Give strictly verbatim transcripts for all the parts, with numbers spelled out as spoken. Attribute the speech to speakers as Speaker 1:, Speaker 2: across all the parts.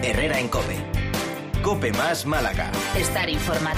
Speaker 1: Herrera en COPE. COPE más Málaga.
Speaker 2: Estar informado.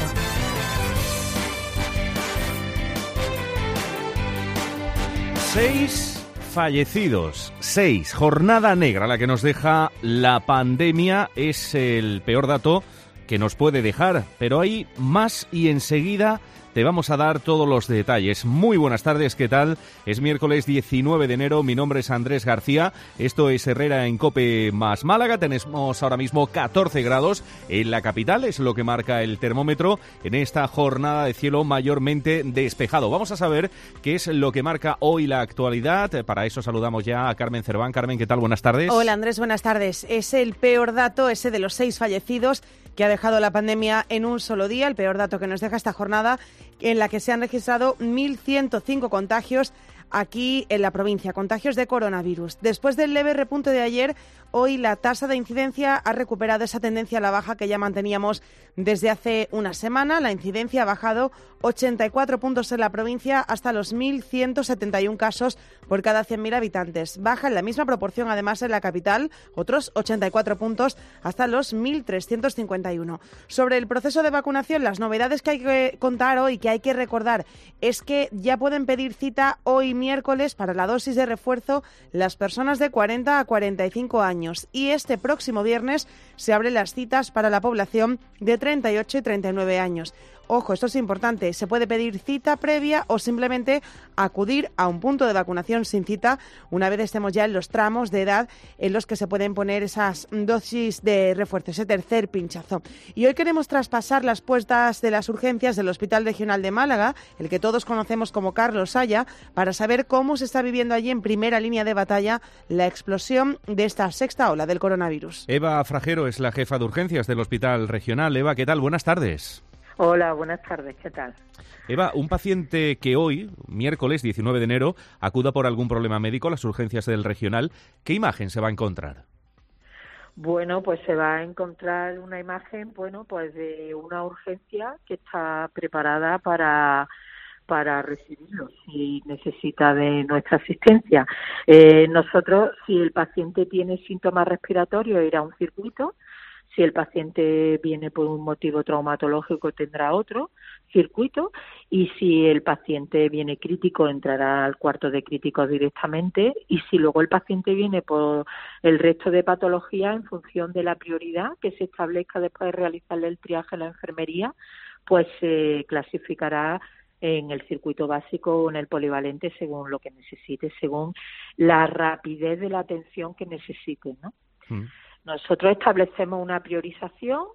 Speaker 3: Seis fallecidos, seis. Jornada negra la que nos deja la pandemia. Es el peor dato que nos puede dejar, pero hay más y enseguida te vamos a dar todos los detalles. Muy buenas tardes, ¿qué tal? Es miércoles diecinueve de enero, mi nombre es Andrés García, esto es Herrera en COPE más Málaga, tenemos ahora mismo catorce grados en la capital, es lo que marca el termómetro en esta jornada de cielo mayormente despejado. Vamos a saber qué es lo que marca hoy la actualidad, para eso saludamos ya a Carmen Cerván. Carmen, ¿qué tal? Buenas tardes.
Speaker 4: Hola Andrés, buenas tardes. Es el peor dato, ese de los seis fallecidos que ha dejado la pandemia en un solo día, el peor dato que nos deja esta jornada, en la que se han registrado mil ciento cinco contagios aquí en la provincia, contagios de coronavirus. Después del leve repunte de ayer, hoy la tasa de incidencia ha recuperado esa tendencia a la baja que ya manteníamos desde hace una semana. La incidencia ha bajado ochenta y cuatro puntos en la provincia hasta los mil ciento setenta y uno casos por cada cien mil habitantes. Baja en la misma proporción además en la capital, otros ochenta y cuatro puntos hasta los mil trescientos cincuenta y uno. Sobre el proceso de vacunación, las novedades que hay que contar hoy, que hay que recordar, es que ya pueden pedir cita hoy miércoles para la dosis de refuerzo las personas de cuarenta a cuarenta y cinco años, y este próximo viernes se abren las citas para la población de treinta y ocho y treinta y nueve años. Ojo, esto es importante, se puede pedir cita previa o simplemente acudir a un punto de vacunación sin cita una vez estemos ya en los tramos de edad en los que se pueden poner esas dosis de refuerzo, ese tercer pinchazo. Y hoy queremos traspasar las puertas de las urgencias del Hospital Regional de Málaga, el que todos conocemos como Carlos Haya, para saber cómo se está viviendo allí en primera línea de batalla la explosión de esta sexta ola del coronavirus.
Speaker 3: Eva Frajero es la jefa de urgencias del Hospital Regional. Eva, ¿qué tal? Buenas tardes.
Speaker 5: Hola, buenas tardes, ¿qué tal?
Speaker 3: Eva, un paciente que hoy, miércoles diecinueve de enero, acuda por algún problema médico a las urgencias del regional, ¿qué imagen se va a encontrar?
Speaker 5: Bueno, pues se va a encontrar una imagen, bueno, pues de una urgencia que está preparada para para recibirlo si necesita de nuestra asistencia. Eh, nosotros, si el paciente tiene síntomas respiratorios, irá a un circuito. Si el paciente viene por un motivo traumatológico, tendrá otro circuito, y si el paciente viene crítico, entrará al cuarto de críticos directamente, y si luego el paciente viene por el resto de patologías, en función de la prioridad que se establezca después de realizarle el triaje en la enfermería, pues se clasificará en el circuito básico o en el polivalente según lo que necesite, según la rapidez de la atención que necesite, ¿no? Mm. Nosotros establecemos una priorización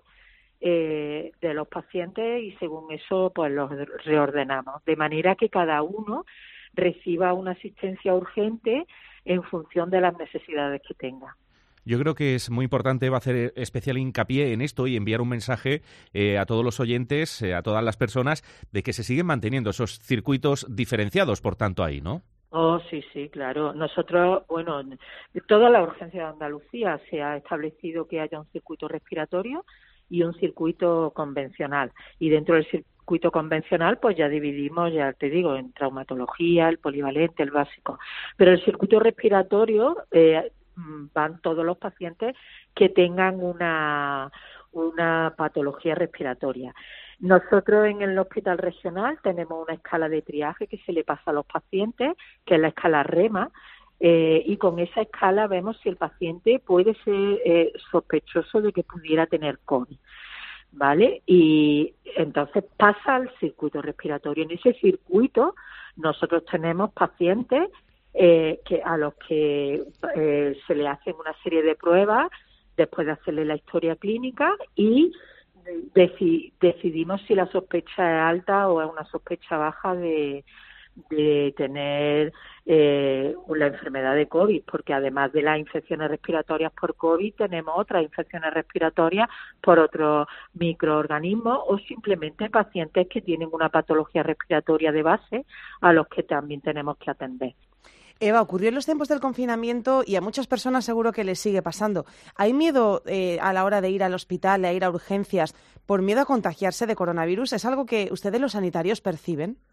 Speaker 5: eh, de los pacientes y según eso pues los reordenamos, de manera que cada uno reciba una asistencia urgente en función de las necesidades que tenga.
Speaker 3: Yo creo que es muy importante, va a hacer especial hincapié en esto y enviar un mensaje eh, a todos los oyentes, eh, a todas las personas, de que se siguen manteniendo esos circuitos diferenciados, por tanto, ahí, ¿no?
Speaker 5: Oh, sí, sí, claro. Nosotros, bueno, toda la urgencia de Andalucía se ha establecido que haya un circuito respiratorio y un circuito convencional. Y dentro del circuito convencional, pues ya dividimos, ya te digo, en traumatología, el polivalente, el básico. Pero el circuito respiratorio eh, van todos los pacientes que tengan una, una patología respiratoria. Nosotros en el Hospital Regional tenemos una escala de triaje que se le pasa a los pacientes, que es la escala REMA, eh, y con esa escala vemos si el paciente puede ser eh, sospechoso de que pudiera tener COVID, ¿vale? Y entonces pasa al circuito respiratorio. En ese circuito nosotros tenemos pacientes eh, que a los que eh, se le hacen una serie de pruebas después de hacerle la historia clínica y Deci- decidimos si la sospecha es alta o es una sospecha baja de, de tener eh, la enfermedad de COVID, porque además de las infecciones respiratorias por COVID tenemos otras infecciones respiratorias por otros microorganismos o simplemente pacientes que tienen una patología respiratoria de base a los que también tenemos que atender.
Speaker 4: Eva, ocurrió en los tiempos del confinamiento y a muchas personas seguro que les sigue pasando. ¿Hay miedo eh, a la hora de ir al hospital, a ir a urgencias, por miedo a contagiarse de coronavirus? ¿Es algo que ustedes los sanitarios perciben?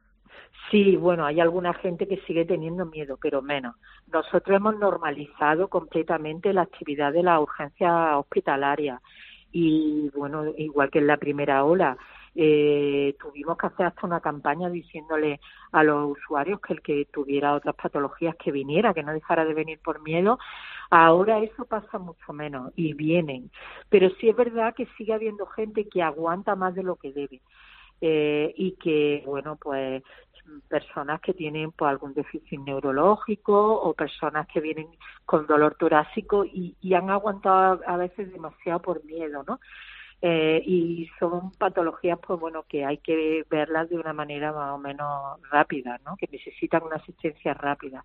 Speaker 5: Sí, bueno, hay alguna gente que sigue teniendo miedo, pero menos. Nosotros hemos normalizado completamente la actividad de la urgencia hospitalaria y, bueno, igual que en la primera ola, eh, tuvimos que hacer hasta una campaña diciéndole a los usuarios que el que tuviera otras patologías que viniera, que no dejara de venir por miedo. Ahora eso pasa mucho menos y vienen, pero sí es verdad que sigue habiendo gente que aguanta más de lo que debe. Eh, y que, bueno, pues personas que tienen pues algún déficit neurológico o personas que vienen con dolor torácico y, y han aguantado a veces demasiado por miedo, ¿no? Eh, y son patologías, pues bueno, que hay que verlas de una manera más o menos rápida, ¿no? Que necesitan una asistencia rápida.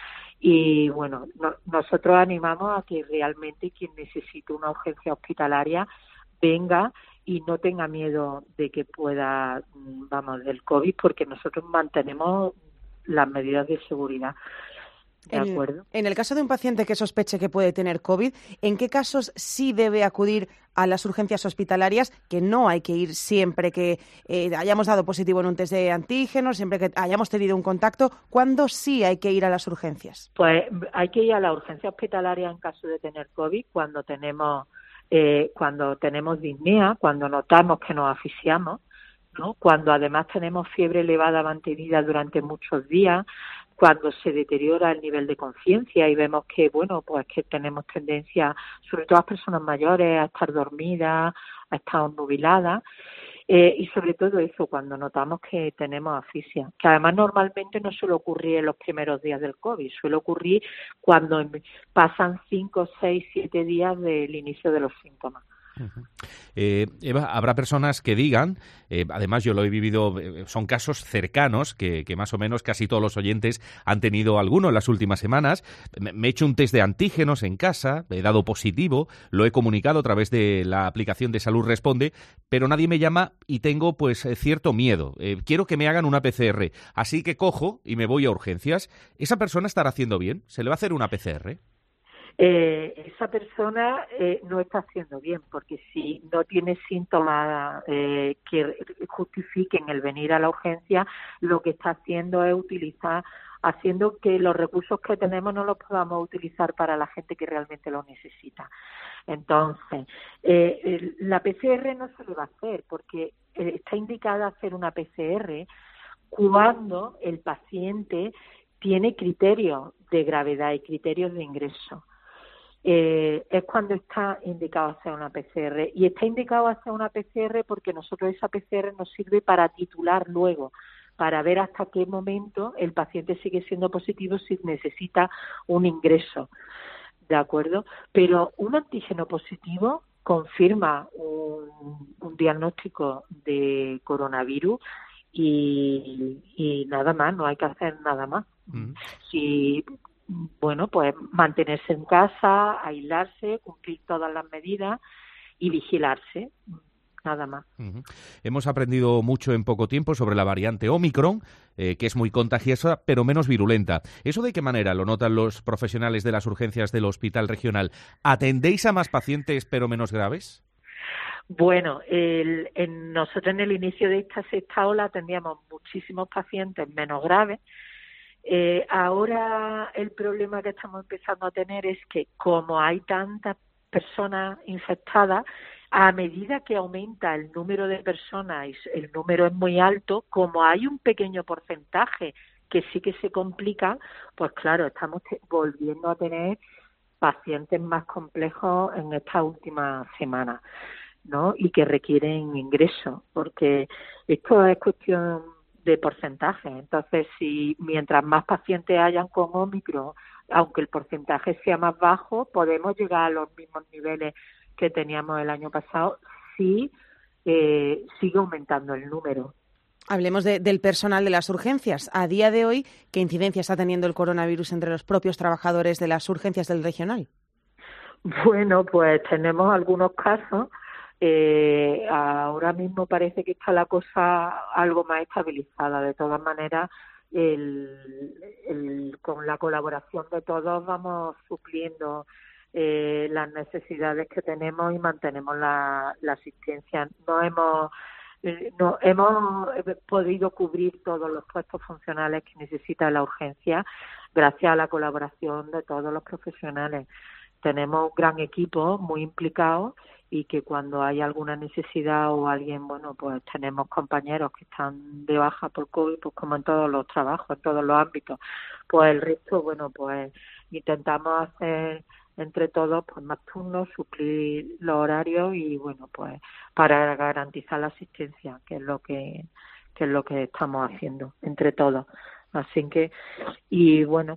Speaker 5: Y bueno, no, nosotros animamos a que realmente quien necesite una urgencia hospitalaria venga y no tenga miedo de que pueda, vamos, del COVID, porque nosotros mantenemos las medidas de seguridad. ¿De
Speaker 4: en,
Speaker 5: acuerdo?
Speaker 4: En el caso de un paciente que sospeche que puede tener COVID, ¿en qué casos sí debe acudir a las urgencias hospitalarias? Que no hay que ir siempre que eh, hayamos dado positivo en un test de antígenos, siempre que hayamos tenido un contacto. ¿Cuándo sí hay que ir a las urgencias?
Speaker 5: Pues hay que ir a la urgencia hospitalaria en caso de tener COVID, cuando tenemos eh, cuando tenemos disnea, cuando notamos que nos asfixiamos, ¿no? Cuando además tenemos fiebre elevada mantenida durante muchos días, cuando se deteriora el nivel de conciencia y vemos que, bueno, pues que tenemos tendencia, sobre todo las personas mayores, a estar dormidas, a estar obnubiladas, eh, y sobre todo eso, cuando notamos que tenemos asfixia, que además normalmente no suele ocurrir en los primeros días del COVID, suele ocurrir cuando pasan cinco, seis, siete días del inicio de los síntomas.
Speaker 3: Uh-huh. Eh, Eva, habrá personas que digan, eh, además yo lo he vivido, eh, son casos cercanos que, que más o menos casi todos los oyentes han tenido alguno en las últimas semanas. Me, me he hecho un test de antígenos en casa, he dado positivo, lo he comunicado a través de la aplicación de Salud Responde, pero nadie me llama y tengo pues cierto miedo. Eh, quiero que me hagan una P C R, así que cojo y me voy a urgencias. ¿Esa persona estará haciendo bien? ¿Se le va a hacer una P C R?
Speaker 5: Eh, esa persona eh, no está haciendo bien, porque si no tiene síntomas eh, que justifiquen el venir a la urgencia, lo que está haciendo es utilizar, haciendo que los recursos que tenemos no los podamos utilizar para la gente que realmente lo necesita. Entonces, eh, el, la P C R no se le va a hacer, porque eh, está indicada hacer una P C R cuando el paciente tiene criterios de gravedad y criterios de ingreso. Eh, es cuando está indicado hacer una P C R, y está indicado hacer una P C R porque nosotros esa P C R nos sirve para titular luego, para ver hasta qué momento el paciente sigue siendo positivo, si necesita un ingreso, ¿de acuerdo? Pero un antígeno positivo confirma un, un diagnóstico de coronavirus y, y nada más, no hay que hacer nada más. Mm. Si Bueno, pues mantenerse en casa, aislarse, cumplir todas las medidas y vigilarse, nada más.
Speaker 3: Uh-huh. Hemos aprendido mucho en poco tiempo sobre la variante Omicron, eh, que es muy contagiosa, pero menos virulenta. ¿Eso de qué manera lo notan los profesionales de las urgencias del Hospital Regional? ¿Atendéis a más pacientes, pero menos graves?
Speaker 5: Bueno, el, en, nosotros en el inicio de esta sexta ola atendíamos muchísimos pacientes menos graves. Eh, ahora el problema que estamos empezando a tener es que como hay tantas personas infectadas, a medida que aumenta el número de personas y el número es muy alto, como hay un pequeño porcentaje que sí que se complica, pues claro, estamos te- volviendo a tener pacientes más complejos en estas últimas semanas, ¿no? Y que requieren ingreso, porque esto es cuestión de porcentaje. Entonces, si mientras más pacientes hayan con Omicron, aunque el porcentaje sea más bajo, podemos llegar a los mismos niveles que teníamos el año pasado si eh, sigue aumentando el número.
Speaker 4: Hablemos de, del personal de las urgencias. A día de hoy, ¿qué incidencia está teniendo el coronavirus entre los propios trabajadores de las urgencias del regional?
Speaker 5: Bueno, pues tenemos algunos casos. Eh, ahora mismo parece que está la cosa algo más estabilizada. De todas maneras, el, el, con la colaboración de todos vamos supliendo eh, las necesidades que tenemos y mantenemos la, la asistencia. No hemos eh, no hemos podido cubrir todos los puestos funcionales que necesita la urgencia gracias a la colaboración de todos los profesionales. Tenemos un gran equipo muy implicado y que cuando hay alguna necesidad o alguien, bueno, pues tenemos compañeros que están de baja por COVID, pues como en todos los trabajos, en todos los ámbitos, pues el resto, bueno, pues intentamos hacer entre todos pues más turnos, suplir los horarios y, bueno, pues para garantizar la asistencia, que es lo que que es lo que estamos haciendo entre todos. Así que, y bueno,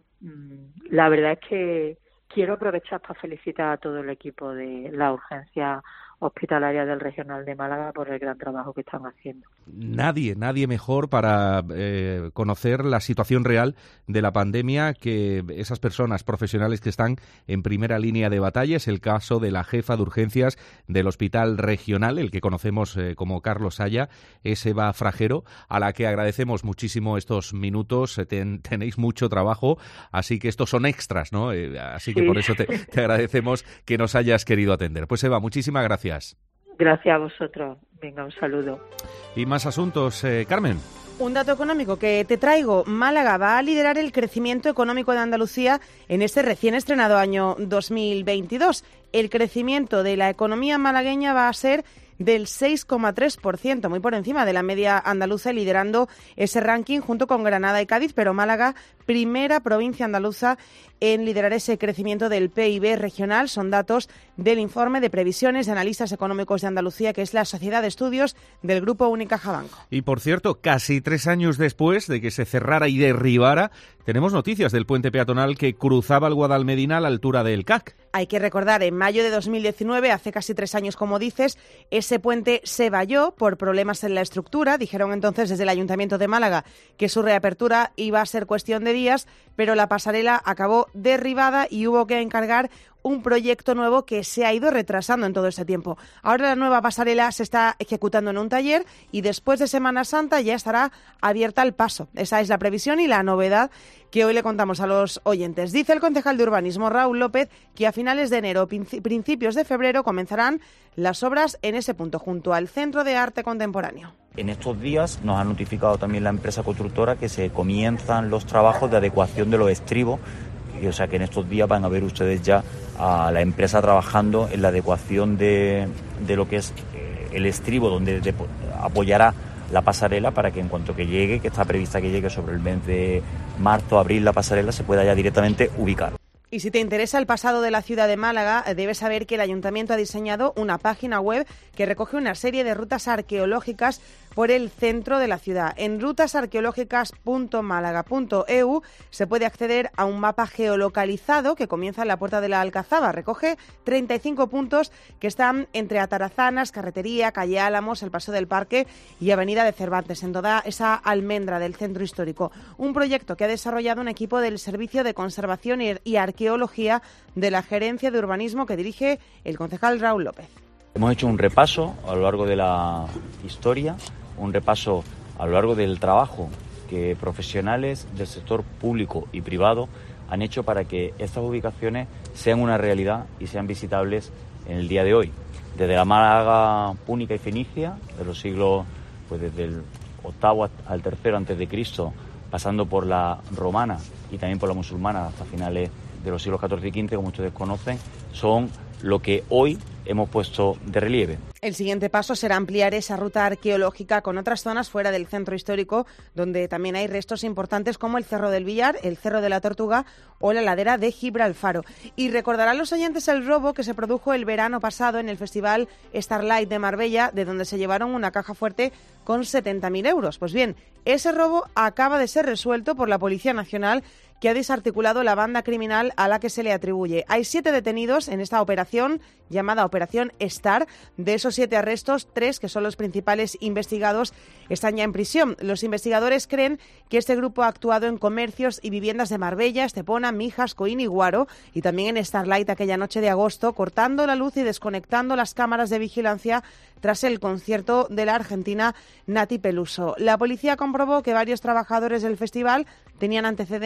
Speaker 5: la verdad es que quiero aprovechar para felicitar a todo el equipo de la urgencia hospitalaria del Regional de Málaga por el gran trabajo que están haciendo.
Speaker 3: Nadie, nadie mejor para eh, conocer la situación real de la pandemia que esas personas profesionales que están en primera línea de batalla. Es el caso de la jefa de urgencias del Hospital Regional, el que conocemos eh, como Carlos Saya, es Eva Frajero, a la que agradecemos muchísimo estos minutos. Ten, tenéis mucho trabajo, así que estos son extras, ¿no? Eh, así que sí. Por eso te, te agradecemos que nos hayas querido atender. Pues Eva, muchísimas gracias.
Speaker 5: Gracias a vosotros. Venga, un saludo.
Speaker 3: Y más asuntos, eh, Carmen.
Speaker 4: Un dato económico que te traigo. Málaga va a liderar el crecimiento económico de Andalucía en este recién estrenado año dos mil veintidós. El crecimiento de la economía malagueña va a ser del seis coma tres por ciento, muy por encima de la media andaluza, liderando ese ranking junto con Granada y Cádiz, pero Málaga, primera provincia andaluza en liderar ese crecimiento del P I B regional. Son datos del informe de previsiones de analistas económicos de Andalucía, que es la Sociedad de Estudios del Grupo Unicaja Banco.
Speaker 3: Y por cierto, casi tres años después de que se cerrara y derribara, tenemos noticias del puente peatonal que cruzaba el Guadalmedina a la altura del C A C.
Speaker 4: Hay que recordar, en mayo de dos mil diecinueve, hace casi tres años, como dices, ese puente se valló por problemas en la estructura. Dijeron entonces desde el Ayuntamiento de Málaga que su reapertura iba a ser cuestión de días, pero la pasarela acabó derribada y hubo que encargar un proyecto nuevo que se ha ido retrasando en todo este tiempo. Ahora la nueva pasarela se está ejecutando en un taller y después de Semana Santa ya estará abierta al paso. Esa es la previsión y la novedad que hoy le contamos a los oyentes. Dice el concejal de Urbanismo, Raúl López, que a finales de enero, principios de febrero, comenzarán las obras en ese punto, junto al Centro de Arte Contemporáneo.
Speaker 2: En estos días nos ha notificado también la empresa constructora que se comienzan los trabajos de adecuación de los estribos. O sea que en estos días van a ver ustedes ya a la empresa trabajando en la adecuación de, de lo que es el estribo, donde de, apoyará la pasarela para que en cuanto que llegue, que está prevista que llegue sobre el mes de marzo, abril, la pasarela se pueda ya directamente ubicar.
Speaker 4: Y si te interesa el pasado de la ciudad de Málaga, debes saber que el Ayuntamiento ha diseñado una página web que recoge una serie de rutas arqueológicas por el centro de la ciudad. En rutas arqueológicas punto málaga punto e u se puede acceder a un mapa geolocalizado que comienza en la Puerta de la Alcazaba. Recoge treinta y cinco puntos que están entre Atarazanas, Carretería, Calle Álamos, el Paseo del Parque y Avenida de Cervantes, en toda esa almendra del centro histórico. Un proyecto que ha desarrollado un equipo del Servicio de Conservación y Arqueología de la Gerencia de Urbanismo que dirige el concejal Raúl López.
Speaker 2: Hemos hecho un repaso a lo largo de la historia, un repaso a lo largo del trabajo que profesionales del sector público y privado han hecho para que estas ubicaciones sean una realidad y sean visitables en el día de hoy. Desde la Málaga púnica y fenicia, de los siglos, pues desde el octavo al tercero antes de Cristo, pasando por la romana y también por la musulmana hasta finales de los siglos catorce y quince, como ustedes conocen, son lo que hoy hemos puesto de relieve.
Speaker 4: El siguiente paso será ampliar esa ruta arqueológica con otras zonas fuera del centro histórico, donde también hay restos importantes como el Cerro del Villar, el Cerro de la Tortuga o la ladera de Gibralfaro. Y recordarán los oyentes el robo que se produjo el verano pasado en el Festival Starlight de Marbella, de donde se llevaron una caja fuerte con setenta mil euros. Pues bien, ese robo acaba de ser resuelto por la Policía Nacional, que ha desarticulado la banda criminal a la que se le atribuye. Hay siete detenidos en esta operación llamada Operación Star. De esos siete arrestos, tres, que son los principales investigados, están ya en prisión. Los investigadores creen que este grupo ha actuado en comercios y viviendas de Marbella, Estepona, Mijas, Coín y Guaro, y también en Starlight aquella noche de agosto, cortando la luz y desconectando las cámaras de vigilancia tras el concierto de la argentina Nati Peluso. La policía comprobó que varios trabajadores del festival tenían antecedentes por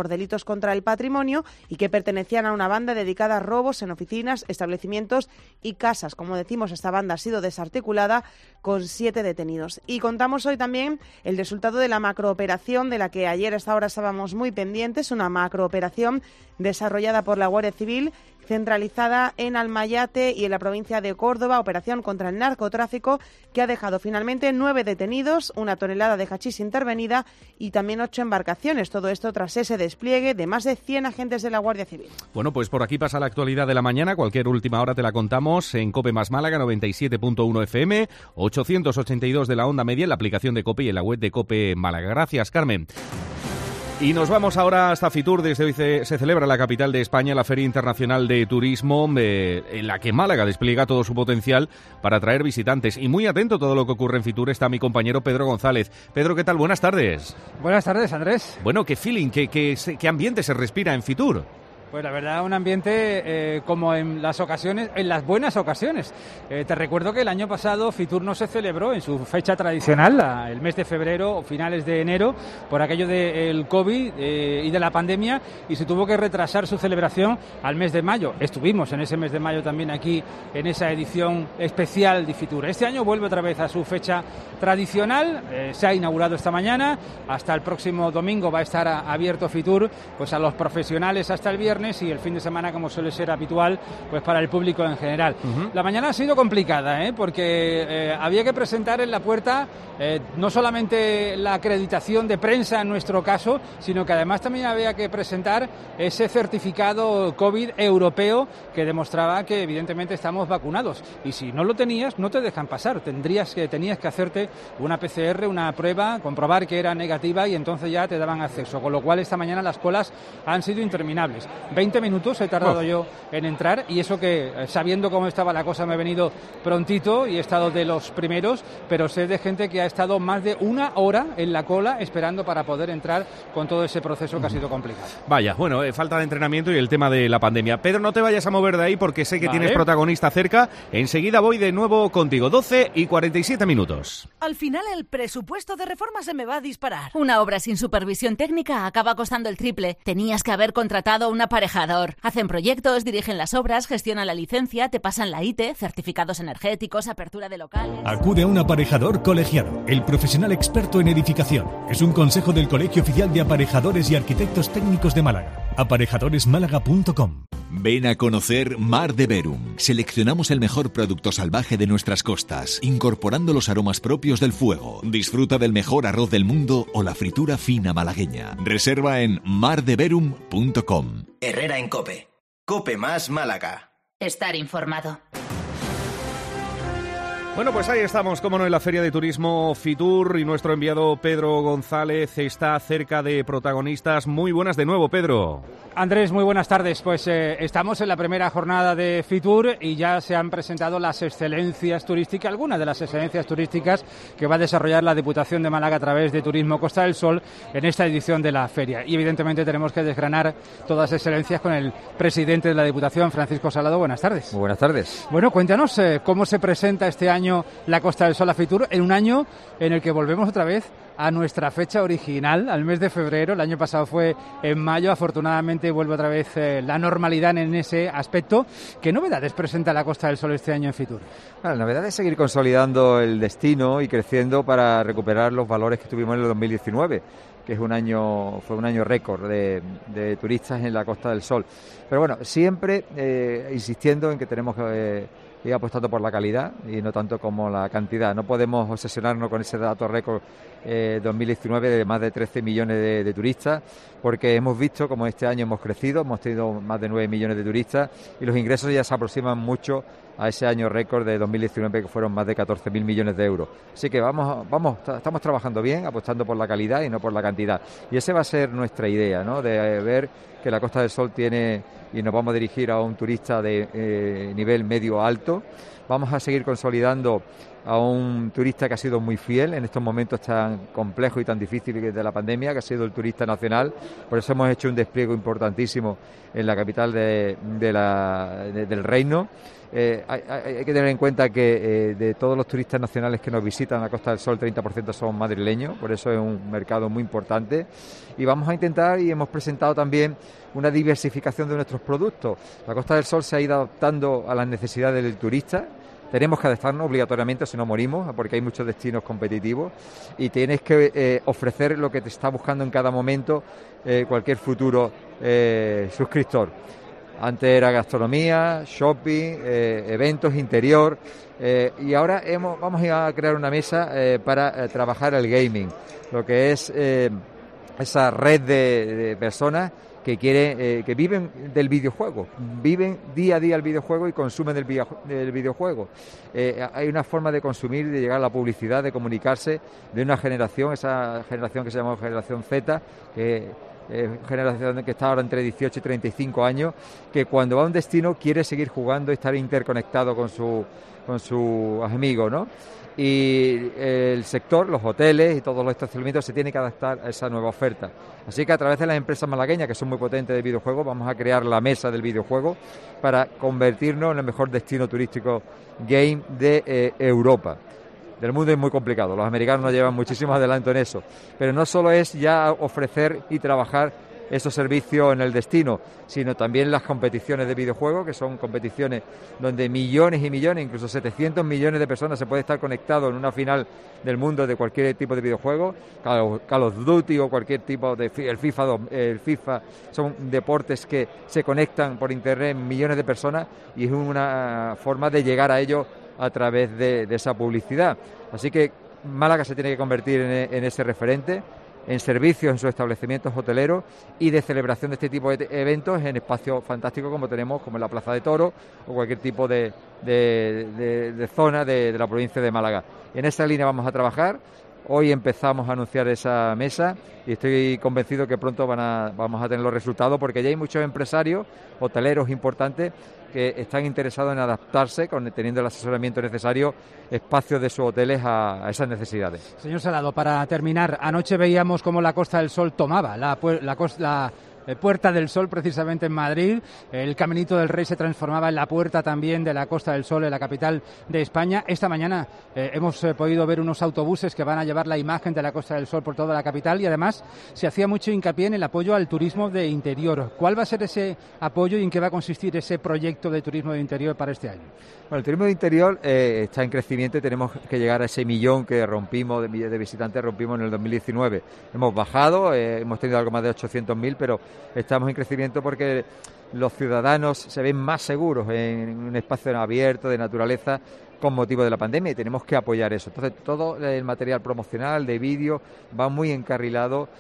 Speaker 4: por delitos contra el patrimonio y que pertenecían a una banda dedicada a robos en oficinas, establecimientos y casas. Como decimos, esta banda ha sido desarticulada con siete detenidos. Y contamos hoy también el resultado de la macrooperación de la que ayer a esta hora estábamos muy pendientes, una macrooperación desarrollada por la Guardia Civil, centralizada en Almayate y en la provincia de Córdoba, operación contra el narcotráfico que ha dejado finalmente nueve detenidos, una tonelada de hachís intervenida y también ocho embarcaciones. Todo esto tras ese despliegue de más de cien agentes de la Guardia Civil.
Speaker 3: Bueno, pues por aquí pasa la actualidad de la mañana. Cualquier última hora te la contamos en COPE más Málaga, noventa y siete punto uno F M, ochocientos ochenta y dos de la onda media, en la aplicación de COPE y en la web de COPE Málaga. Gracias, Carmen. Y nos vamos ahora hasta Fitur. Desde hoy se, se celebra en la capital de España la Feria Internacional de Turismo, eh, en la que Málaga despliega todo su potencial para atraer visitantes. Y muy atento a todo lo que ocurre en Fitur está mi compañero Pedro González. Pedro, ¿qué tal? Buenas tardes.
Speaker 6: Buenas tardes, Andrés.
Speaker 3: Bueno, ¿qué feeling, qué, qué, qué ambiente se respira en Fitur?
Speaker 6: Pues la verdad, un ambiente eh, como en las ocasiones, en las buenas ocasiones. Eh, te recuerdo que el año pasado Fitur no se celebró en su fecha tradicional, la, el mes de febrero o finales de enero, por aquello del COVID eh, y de la pandemia, y se tuvo que retrasar su celebración al mes de mayo. Estuvimos en ese mes de mayo también aquí, en esa edición especial de Fitur. Este año vuelve otra vez a su fecha tradicional, eh, se ha inaugurado esta mañana, hasta el próximo domingo va a estar a, abierto Fitur, pues a los profesionales hasta el viernes, y el fin de semana, como suele ser habitual, pues para el público en general. Uh-huh. La mañana ha sido complicada, ¿eh? porque eh, había que presentar en la puerta eh, no solamente la acreditación de prensa en nuestro caso, sino que además también había que presentar ese certificado COVID europeo que demostraba que evidentemente estamos vacunados. Y si no lo tenías, no te dejan pasar. Tendrías que, tenías que hacerte una P C R, una prueba, comprobar que era negativa y entonces ya te daban acceso. Con lo cual esta mañana las colas han sido interminables. veinte minutos he tardado oh. yo en entrar, y eso que, sabiendo cómo estaba la cosa, me he venido prontito y he estado de los primeros, pero sé de gente que ha estado más de una hora en la cola esperando para poder entrar con todo ese proceso que ha sido complicado.
Speaker 3: Vaya, bueno, eh, falta de entrenamiento y el tema de la pandemia. Pedro, no te vayas a mover de ahí porque sé que vale. tienes protagonista cerca. Enseguida voy de nuevo contigo, doce y cuarenta y siete minutos.
Speaker 7: Al final el presupuesto de reforma se me va a disparar. Una obra sin supervisión técnica acaba costando el triple. Tenías que haber contratado una aparejador. Hacen proyectos, dirigen las obras, gestionan la licencia, te pasan la I T E, certificados energéticos, apertura de locales...
Speaker 8: Acude a un aparejador colegiado, el profesional experto en edificación. Es un consejo del Colegio Oficial de Aparejadores y Arquitectos Técnicos de Málaga. aparejadores málaga punto com.
Speaker 9: Ven a conocer Mar de Verum. Seleccionamos el mejor producto salvaje de nuestras costas, incorporando los aromas propios del fuego. Disfruta del mejor arroz del mundo o la fritura fina malagueña. Reserva en mar de verum punto com.
Speaker 1: Herrera en COPE. COPE más Málaga.
Speaker 7: Estar informado.
Speaker 3: Bueno, pues ahí estamos, como no, en la Feria de Turismo Fitur, y nuestro enviado Pedro González está cerca de protagonistas. Muy buenas de nuevo, Pedro.
Speaker 6: Andrés, muy buenas tardes. Pues eh, estamos en la primera jornada de Fitur y ya se han presentado las excelencias turísticas, algunas de las excelencias turísticas que va a desarrollar la Diputación de Málaga a través de Turismo Costa del Sol en esta edición de la feria. Y evidentemente tenemos que desgranar todas las excelencias con el presidente de la Diputación, Francisco Salado. Buenas tardes.
Speaker 10: Muy buenas tardes.
Speaker 6: Bueno, cuéntanos eh, cómo se presenta este año la Costa del Sol a Fitur, en un año en el que volvemos otra vez a nuestra fecha original, al mes de febrero. El año pasado fue en mayo. Afortunadamente vuelve otra vez eh, la normalidad en ese aspecto. ¿Qué novedades presenta la Costa del Sol este año en Fitur?
Speaker 10: Bueno, la novedad es seguir consolidando el destino y creciendo para recuperar los valores que tuvimos en el dos mil diecinueve, que es un año, fue un año récord de, de turistas en la Costa del Sol. Pero bueno, siempre eh, insistiendo en que tenemos que... Eh, y apostando por la calidad y no tanto como la cantidad. No podemos obsesionarnos con ese dato récord eh, dos mil diecinueve de más de trece millones de, de turistas, porque hemos visto como este año hemos crecido, hemos tenido más de nueve millones de turistas y los ingresos ya se aproximan mucho a ese año récord de dos mil diecinueve, que fueron más de catorce mil millones de euros. Así que vamos, vamos, estamos trabajando bien, apostando por la calidad y no por la cantidad. Y esa va a ser nuestra idea, ¿no? De ver que la Costa del Sol tiene, y nos vamos a dirigir a un turista de eh, nivel medio alto. Vamos a seguir consolidando a un turista que ha sido muy fiel en estos momentos tan complejos y tan difíciles de la pandemia, que ha sido el turista nacional. Por eso hemos hecho un despliegue importantísimo en la capital de, de la, de, del reino. Eh, hay, hay, hay que tener en cuenta que eh, de todos los turistas nacionales que nos visitan la Costa del Sol, el treinta por ciento son madrileños, por eso es un mercado muy importante. Y vamos a intentar, y hemos presentado también una diversificación de nuestros productos. La Costa del Sol se ha ido adaptando a las necesidades del turista. Tenemos que adaptarnos obligatoriamente, si no morimos, porque hay muchos destinos competitivos y tienes que eh, ofrecer lo que te está buscando en cada momento eh, cualquier futuro eh, suscriptor. Antes era gastronomía, shopping, eh, eventos, interior, eh, y ahora hemos, vamos a crear una mesa eh, para eh, trabajar el gaming, lo que es eh, esa red de, de personas que quieren, eh, que viven del videojuego, viven día a día el videojuego y consumen del, video, del videojuego. Eh, hay una forma de consumir, de llegar a la publicidad, de comunicarse de una generación, esa generación que se llama generación Z, que eh, generación que está ahora entre dieciocho y treinta y cinco años, que cuando va a un destino quiere seguir jugando y estar interconectado con su con sus amigos, ¿no? Y el sector, los hoteles y todos los establecimientos se tienen que adaptar a esa nueva oferta. Así que a través de las empresas malagueñas, que son muy potentes de videojuegos, vamos a crear la mesa del videojuego para convertirnos en el mejor destino turístico game de eh, Europa. Del mundo es muy complicado, los americanos nos llevan muchísimo adelanto en eso, pero no solo es ya ofrecer y trabajar esos servicios en el destino, sino también las competiciones de videojuegos, que son competiciones donde millones y millones, incluso setecientos millones de personas se pueden estar conectados en una final del mundo de cualquier tipo de videojuego, Call of Duty o cualquier tipo de el FIFA, el FIFA, son deportes que se conectan por internet millones de personas y es una forma de llegar a ellos a través de, de esa publicidad. Así que Málaga se tiene que convertir en, en ese referente, en servicios en sus establecimientos hoteleros y de celebración de este tipo de eventos en espacios fantásticos como tenemos, como en la Plaza de Toros o cualquier tipo de, de, de, de zona de, de la provincia de Málaga. En esa línea vamos a trabajar. Hoy empezamos a anunciar esa mesa y estoy convencido que pronto van a, vamos a tener los resultados, porque ya hay muchos empresarios hoteleros importantes que están interesados en adaptarse, con, teniendo el asesoramiento necesario, espacios de sus hoteles a, a esas necesidades.
Speaker 6: Señor Salado, para terminar, anoche veíamos cómo la Costa del Sol tomaba la, la, la eh, Puerta del Sol precisamente en Madrid. El Caminito del Rey se transformaba en la puerta también de la Costa del Sol en la capital de España. Esta mañana eh, hemos eh, podido ver unos autobuses que van a llevar la imagen de la Costa del Sol por toda la capital y además se hacía mucho hincapié en el apoyo al turismo de interior. ¿Cuál va a ser ese apoyo y en qué va a consistir ese proyecto de turismo de interior para este año?
Speaker 10: Bueno, el turismo de interior eh, está en crecimiento y tenemos que llegar a ese millón que rompimos, de, de visitantes rompimos en el dos mil diecinueve. Hemos bajado, eh, hemos tenido algo más de ochocientos mil, pero estamos en crecimiento porque los ciudadanos se ven más seguros en un espacio abierto de naturaleza con motivo de la pandemia y tenemos que apoyar eso. Entonces, todo el material promocional de vídeo va muy encarrilado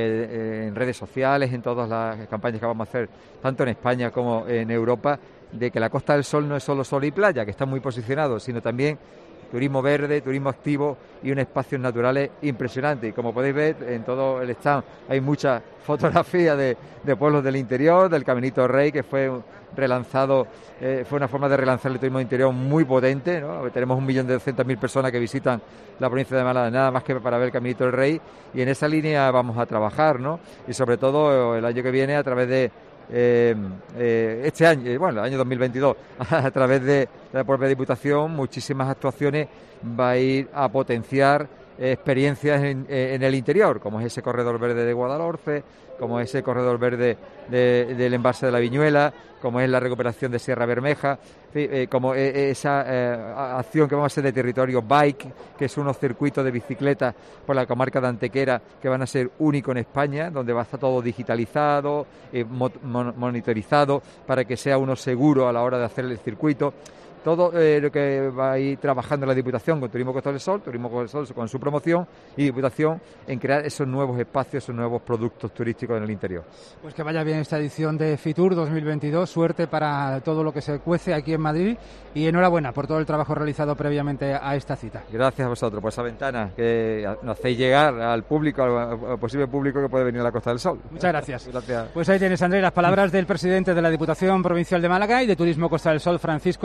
Speaker 10: eh, en redes sociales, en todas las campañas que vamos a hacer, tanto en España como en Europa, de que la Costa del Sol no es solo sol y playa, que está muy posicionado, sino también turismo verde, turismo activo y unos espacios naturales impresionantes. Y como podéis ver, en todo el stand hay muchas fotografías de, de pueblos del interior, del Caminito del Rey, que fue relanzado, eh, fue una forma de relanzar el turismo de interior muy potente, ¿no? Tenemos un millón de doscientas mil personas que visitan la provincia de Málaga, nada más que para ver el Caminito del Rey, y en esa línea vamos a trabajar, ¿no? Y sobre todo el año que viene a través de Eh, eh, este año, bueno, el año dos mil veintidós, a través de la propia Diputación, muchísimas actuaciones va a ir a potenciar eh, experiencias en, eh, en el interior, como es ese corredor verde de Guadalhorce, como es ese corredor verde de, del embalse de la Viñuela, como es la recuperación de Sierra Bermeja, eh, como eh, esa eh, acción que vamos a hacer de territorio bike, que son unos circuitos de bicicletas por la comarca de Antequera que van a ser únicos en España, donde va a estar todo digitalizado, eh, mon- monitorizado, para que sea uno seguro a la hora de hacer el circuito. Todo eh, lo que va a ir trabajando la Diputación con Turismo Costa del Sol, Turismo Costa del Sol con su promoción y Diputación en crear esos nuevos espacios, esos nuevos productos turísticos en el interior.
Speaker 6: Pues que vaya bien esta edición de Fitur dos mil veintidós, suerte para todo lo que se cuece aquí en Madrid y enhorabuena por todo el trabajo realizado previamente a esta cita.
Speaker 10: Gracias a vosotros por esa ventana que nos hacéis llegar al público, al posible público que puede venir a la Costa del Sol.
Speaker 6: Muchas gracias.
Speaker 10: Gracias.
Speaker 6: Pues ahí tienes, Andrés, las palabras del presidente de la Diputación Provincial de Málaga y de Turismo Costa del Sol, Francisco Salado.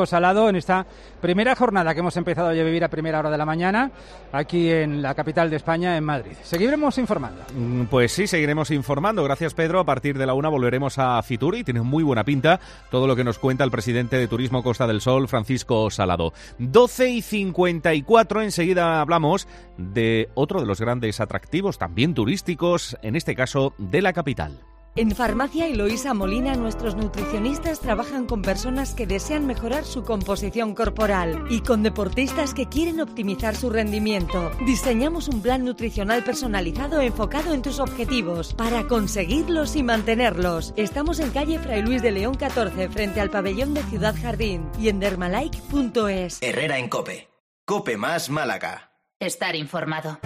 Speaker 6: informando en esta primera jornada que hemos empezado a vivir a primera hora de la mañana aquí en la capital de España, en Madrid. Seguiremos informando.
Speaker 3: Pues sí, seguiremos informando. Gracias, Pedro. A partir de la una volveremos a Fitur y tiene muy buena pinta todo lo que nos cuenta el presidente de Turismo Costa del Sol, Francisco Salado. doce y cincuenta y cuatro, enseguida hablamos de otro de los grandes atractivos, también turísticos, en este caso de la capital.
Speaker 11: En Farmacia Eloísa Molina, nuestros nutricionistas trabajan con personas que desean mejorar su composición corporal y con deportistas que quieren optimizar su rendimiento. Diseñamos un plan nutricional personalizado enfocado en tus objetivos para conseguirlos y mantenerlos. Estamos en calle Fray Luis de León catorce, frente al pabellón de Ciudad Jardín, y en dermalike punto es.
Speaker 1: Herrera en COPE. COPE más Málaga.
Speaker 7: Estar informado.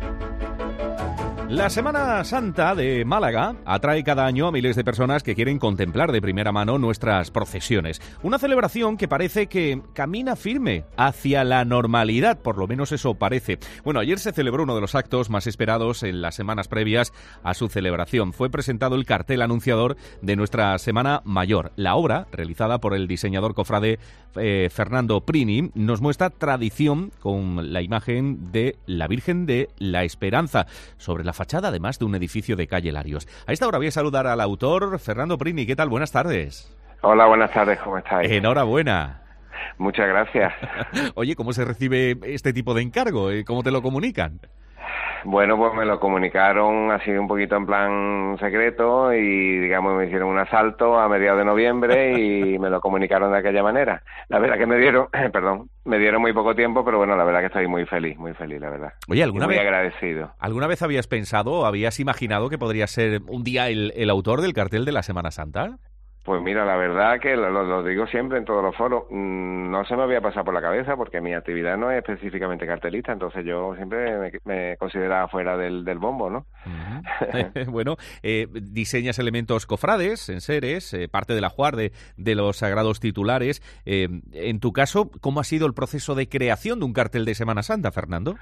Speaker 3: La Semana Santa de Málaga atrae cada año a miles de personas que quieren contemplar de primera mano nuestras procesiones. Una celebración que parece que camina firme hacia la normalidad, por lo menos eso parece. Bueno, ayer se celebró uno de los actos más esperados en las semanas previas a su celebración. Fue presentado el cartel anunciador de nuestra Semana Mayor. La obra, realizada por el diseñador cofrade eh, Fernando Prini, nos muestra tradición con la imagen de la Virgen de la Esperanza sobre la fachada, además de un edificio de calle Larios. A esta hora voy a saludar al autor, Fernando Prini. ¿Qué tal? Buenas tardes.
Speaker 12: Hola, buenas tardes. ¿Cómo estáis?
Speaker 3: Enhorabuena.
Speaker 12: Muchas gracias.
Speaker 3: Oye, ¿cómo se recibe este tipo de encargo? ¿Cómo te lo comunican?
Speaker 12: Bueno, pues me lo comunicaron así un poquito en plan secreto y, digamos, me hicieron un asalto a mediados de noviembre y me lo comunicaron de aquella manera. La verdad que me dieron, perdón, me dieron muy poco tiempo, pero bueno, la verdad que estoy muy feliz, muy feliz, la verdad.
Speaker 3: Oye, ¿alguna
Speaker 12: y muy
Speaker 3: vez,
Speaker 12: agradecido.
Speaker 3: ¿Alguna vez habías pensado, habías imaginado que podría ser un día el, el autor del cartel de la Semana Santa?
Speaker 12: Pues mira, la verdad que lo, lo digo siempre en todos los foros, mmm, no se me había pasado por la cabeza porque mi actividad no es específicamente cartelista, entonces yo siempre me, me consideraba fuera del, del bombo, ¿no?
Speaker 3: Uh-huh. Bueno, eh, diseñas elementos cofrades, enseres, eh, parte del ajuar de, de los sagrados titulares. Eh, en tu caso, ¿cómo ha sido el proceso de creación de un cartel de Semana Santa, Fernando?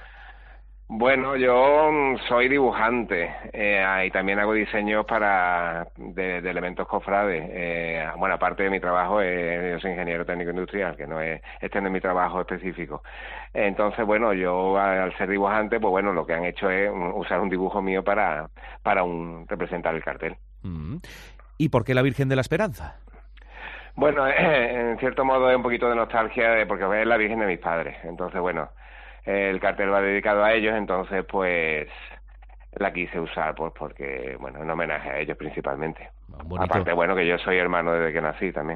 Speaker 12: Bueno, yo soy dibujante eh, y también hago diseños para de, de elementos cofrades. Eh, bueno, aparte de mi trabajo, eh, yo soy ingeniero técnico industrial, que no es este no es mi trabajo específico. Entonces, bueno, yo al ser dibujante, pues bueno, lo que han hecho es usar un dibujo mío para para un representar el cartel.
Speaker 3: Mm. ¿Y por qué la Virgen de la Esperanza?
Speaker 12: Bueno, eh, en cierto modo es un poquito de nostalgia de, porque es la Virgen de mis padres. Entonces, bueno, el cartel va dedicado a ellos, entonces pues la quise usar pues porque, bueno, en homenaje a ellos principalmente. Bonito. Aparte, bueno, que yo soy hermano desde que nací también.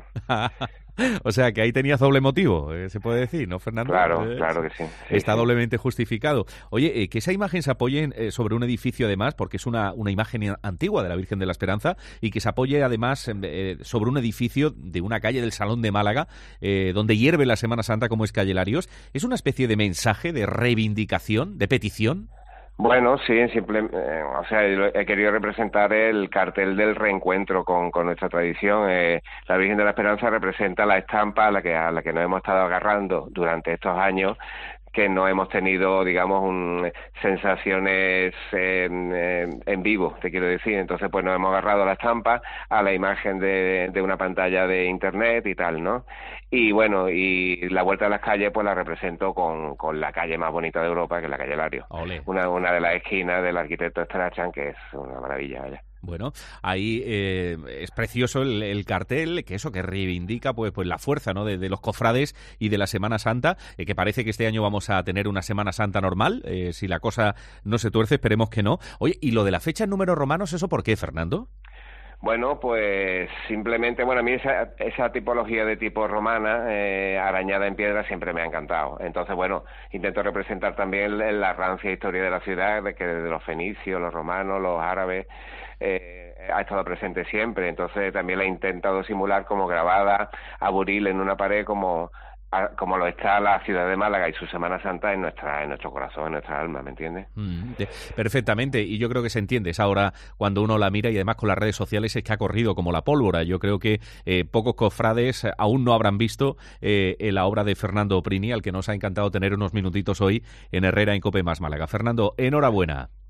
Speaker 3: O sea, que ahí tenías doble motivo, eh, se puede decir, ¿no, Fernando?
Speaker 12: Claro,
Speaker 3: eh,
Speaker 12: claro que sí. sí
Speaker 3: Está
Speaker 12: sí.
Speaker 3: doblemente justificado. Oye, eh, que esa imagen se apoye eh, sobre un edificio además, porque es una, una imagen antigua de la Virgen de la Esperanza, y que se apoye además eh, sobre un edificio de una calle del Salón de Málaga, eh, donde hierve la Semana Santa como es calle Larios. ¿Es una especie de mensaje, de reivindicación, de petición?
Speaker 12: Bueno, sí, simple, eh, o sea, he querido representar el cartel del reencuentro con, con nuestra tradición. Eh, la Virgen de la Esperanza representa la estampa a la que a la que nos hemos estado agarrando durante estos años, que no hemos tenido, digamos, un, sensaciones en, en, en vivo, te quiero decir. Entonces, pues nos hemos agarrado a la estampa, a la imagen de, de una pantalla de internet y tal, ¿no? Y bueno, y la vuelta a las calles, pues la represento con, con la calle más bonita de Europa, que es la calle Larios. Una, una de las esquinas del arquitecto Strachan, que es una maravilla, vaya.
Speaker 3: Bueno, ahí eh, es precioso el, el cartel, que eso que reivindica pues pues la fuerza, ¿no?, de, de los cofrades y de la Semana Santa, eh, que parece que este año vamos a tener una Semana Santa normal, eh, si la cosa no se tuerce, esperemos que no. Oye, ¿y lo de la fecha en números romanos, eso por qué, Fernando?
Speaker 12: Bueno, pues simplemente, bueno, a mí esa, esa tipología de tipo romana, eh, arañada en piedra, siempre me ha encantado. Entonces, bueno, intento representar también la rancia historia de la ciudad, de que desde los fenicios, los romanos, los árabes, eh, ha estado presente siempre. Entonces también la he intentado simular como grabada a buril en una pared, como como lo está la ciudad de Málaga y su Semana Santa en nuestra en nuestro corazón, en nuestra alma, ¿me entiendes?
Speaker 3: Mm, perfectamente, y yo creo que se entiende esa hora cuando uno la mira, y además con las redes sociales es que ha corrido como la pólvora. Yo creo que eh, pocos cofrades aún no habrán visto eh, la obra de Fernando Prini, al que nos ha encantado tener unos minutitos hoy en Herrera en COPE más Málaga. Fernando, enhorabuena.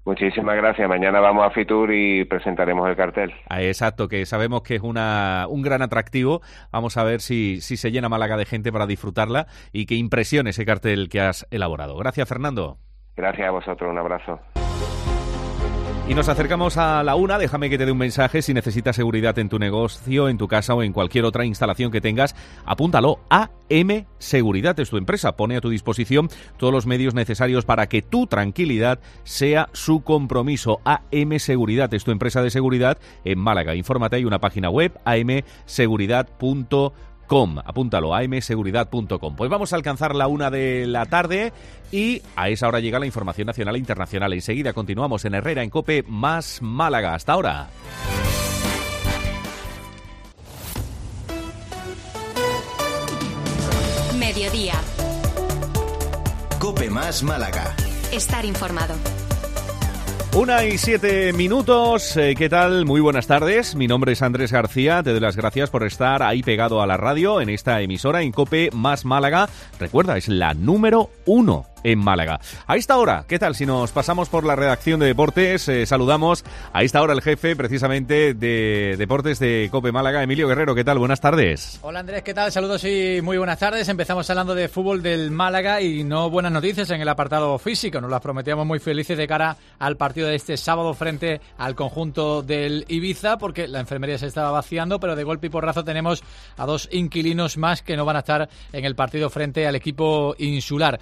Speaker 12: Muchísimas gracias. Mañana vamos a Fitur y presentaremos el cartel.
Speaker 3: Ah, exacto, que sabemos que es una un gran atractivo. Vamos a ver si, si se llena Málaga de gente para disfrutarla y que impresione ese cartel que has elaborado. Gracias, Fernando.
Speaker 12: Gracias a vosotros. Un abrazo.
Speaker 3: Y nos acercamos a la una. Déjame que te dé un mensaje. Si necesitas seguridad en tu negocio, en tu casa o en cualquier otra instalación que tengas, apúntalo. A M Seguridad es tu empresa. Pone a tu disposición todos los medios necesarios para que tu tranquilidad sea su compromiso. A M Seguridad es tu empresa de seguridad en Málaga. Infórmate, hay una página web, a m seguridad punto com. Apúntalo, a m seguridad punto com. Pues vamos a alcanzar la una de la tarde y a esa hora llega la información nacional e internacional. Enseguida continuamos en Herrera en COPE más Málaga. Hasta ahora.
Speaker 13: Mediodía.
Speaker 1: COPE más Málaga.
Speaker 13: Estar informado.
Speaker 3: Una y siete minutos, eh, ¿qué tal? Muy buenas tardes, mi nombre es Andrés García, te doy las gracias por estar ahí pegado a la radio en esta emisora en COPE más Málaga. Recuerda, es la número uno en Málaga. A esta hora, ¿qué tal? Si nos pasamos por la redacción de deportes, eh, saludamos a esta hora el jefe precisamente de deportes de COPE Málaga, Emilio Guerrero. ¿Qué tal? Buenas tardes.
Speaker 14: Hola Andrés, ¿qué tal? Saludos y muy buenas tardes. Empezamos hablando de fútbol del Málaga y no buenas noticias en el apartado físico. Nos las prometíamos muy felices de cara al partido de este sábado frente al conjunto del Ibiza, porque la enfermería se estaba vaciando, pero de golpe y porrazo tenemos a dos inquilinos más que no van a estar en el partido frente al equipo insular.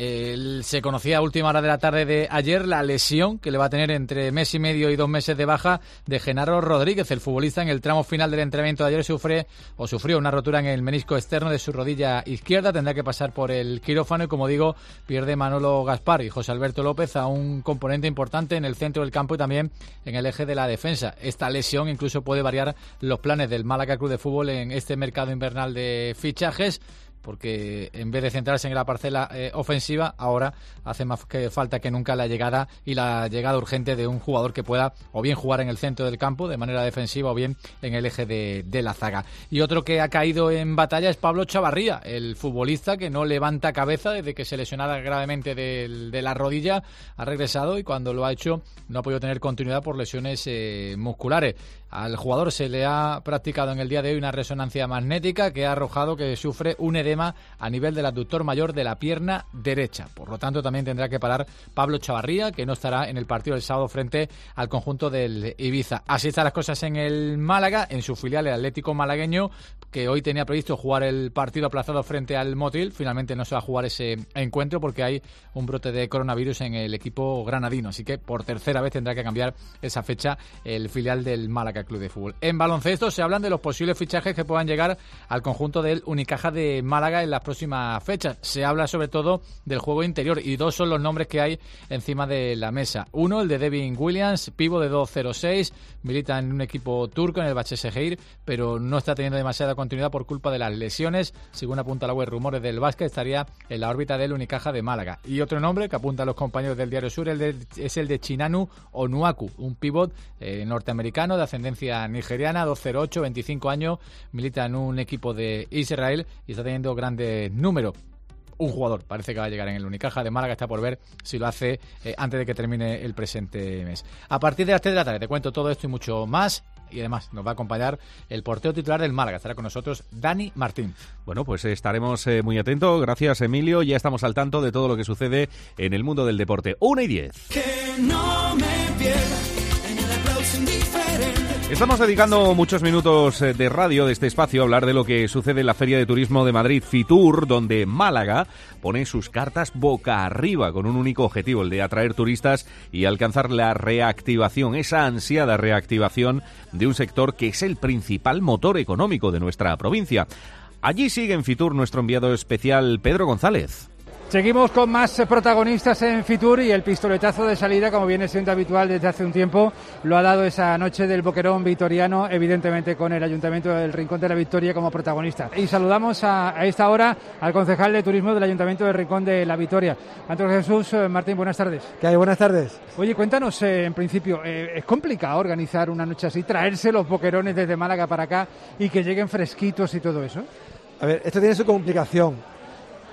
Speaker 14: Eh, se conocía a última hora de la tarde de ayer la lesión que le va a tener entre mes y medio y dos meses de baja de Genaro Rodríguez, el futbolista. En el tramo final del entrenamiento de ayer sufre o sufrió una rotura en el menisco externo de su rodilla izquierda, tendrá que pasar por el quirófano y, como digo, pierde Manolo Gaspar y José Alberto López a un componente importante en el centro del campo y también en el eje de la defensa. Esta lesión incluso puede variar los planes del Málaga Club de Fútbol en este mercado invernal de fichajes, porque en vez de centrarse en la parcela eh, ofensiva, ahora hace más que falta que nunca la llegada y la llegada urgente de un jugador que pueda o bien jugar en el centro del campo de manera defensiva o bien en el eje de, de la zaga. Y otro que ha caído en batalla es Pablo Chavarría, el futbolista que no levanta cabeza desde que se lesionara gravemente de, de la rodilla. Ha regresado y cuando lo ha hecho no ha podido tener continuidad por lesiones eh, musculares. Al jugador se le ha practicado en el día de hoy una resonancia magnética que ha arrojado que sufre un edema a nivel del abductor mayor de la pierna derecha. Por lo tanto, también tendrá que parar Pablo Chavarría, que no estará en el partido del sábado frente al conjunto del Ibiza. Así están las cosas en el Málaga, en su filial, el Atlético Malagueño, que hoy tenía previsto jugar el partido aplazado frente al Motril. Finalmente no se va a jugar ese encuentro porque hay un brote de coronavirus en el equipo granadino. Así que por tercera vez tendrá que cambiar esa fecha el filial del Málaga Club de Fútbol. En baloncesto se hablan de los posibles fichajes que puedan llegar al conjunto del Unicaja de Málaga en las próximas fechas. Se habla sobre todo del juego interior y dos son los nombres que hay encima de la mesa. Uno, el de Devin Williams, pivo de dos cero seis, milita en un equipo turco, en el Başakşehir, pero no está teniendo demasiada continuidad por culpa de las lesiones. Según apunta la web Rumores del Básquet, estaría en la órbita del Unicaja de Málaga. Y otro nombre que apuntan los compañeros del Diario Sur el de, es el de Chinanu Onuaku, un pívot eh, norteamericano de ascendencia nigeriana, dos cero ocho, veinticinco años, milita en un equipo de Israel y está teniendo grandes números. Un jugador parece que va a llegar en el Unicaja de Málaga, está por ver si lo hace eh, antes de que termine el presente mes. A partir de las tres de la tarde te cuento todo esto y mucho más. Y además nos va a acompañar el portero titular del Málaga. Estará con nosotros Dani Martín.
Speaker 3: Bueno, pues estaremos eh, muy atentos. Gracias, Emilio. Ya estamos al tanto de todo lo que sucede en el mundo del deporte. Una y diez.
Speaker 15: Que no me pierda en el aplauso indiferente.
Speaker 3: Estamos dedicando muchos minutos de radio de este espacio a hablar de lo que sucede en la Feria de Turismo de Madrid, Fitur, donde Málaga pone sus cartas boca arriba con un único objetivo, el de atraer turistas y alcanzar la reactivación, esa ansiada reactivación de un sector que es el principal motor económico de nuestra provincia. Allí sigue en Fitur nuestro enviado especial Pedro González.
Speaker 6: Seguimos con más protagonistas en Fitur y el pistoletazo de salida, como viene siendo habitual desde hace un tiempo, lo ha dado esa noche del Boquerón vitoriano, evidentemente con el Ayuntamiento del Rincón de la Victoria como protagonista. Y saludamos a, a esta hora al concejal de Turismo del Ayuntamiento del Rincón de la Victoria. Antonio Jesús Martín, buenas tardes.
Speaker 16: ¿Qué hay? Buenas tardes.
Speaker 6: Oye, cuéntanos, eh, en principio, eh, ¿es complicado organizar una noche así, traerse los boquerones desde Málaga para acá y que lleguen fresquitos y todo eso?
Speaker 16: A ver, esto tiene su complicación.